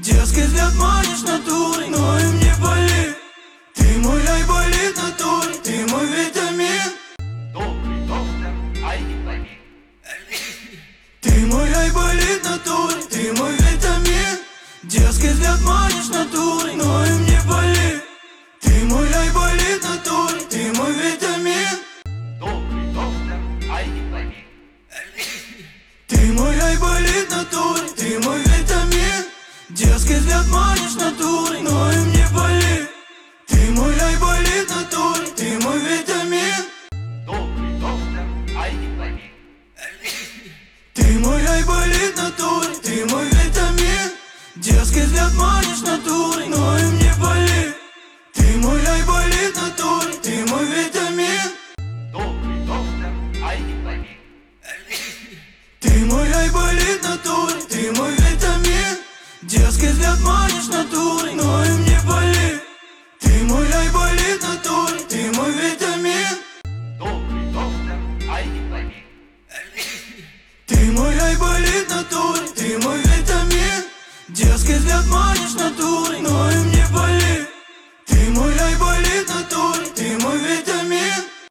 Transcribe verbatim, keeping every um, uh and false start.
Дерзкий взгляд манишь натурой, но им не болит. Ты мой айболит натурой, ты мой витамин. Добрый доктор Айболит. Ты мой айболит натурой, ты мой витамин. Дерзкий взгляд манишь натурой, но им не болит. Ты мой айболит натурой, ты мой витамин. Добрый доктор Айболит. Ты мой айболит натурой, ты мой витамин. Дерзкий взгляд манишь натурой, но им не болит. Ты мой айболит натурой, ты мой витамин. Добрый доктор Айболит. Ты мой айболит натурой, ты мой витамин. Дерзкий взгляд манишь натурой, но им не болит. Ты мой айболит натурой, ты мой витамин. Добрый доктор Айболит. Ты мой айболит натурой, ты мой витамин. Дерзкий взгляд манишь натурой, но им не болит. Ты мой айболит натурой, ты мой витамин. Добрый доктор Айболит. Ты мой айболит натурой, ты мой витамин. Дерзкий взгляд манишь натурой, но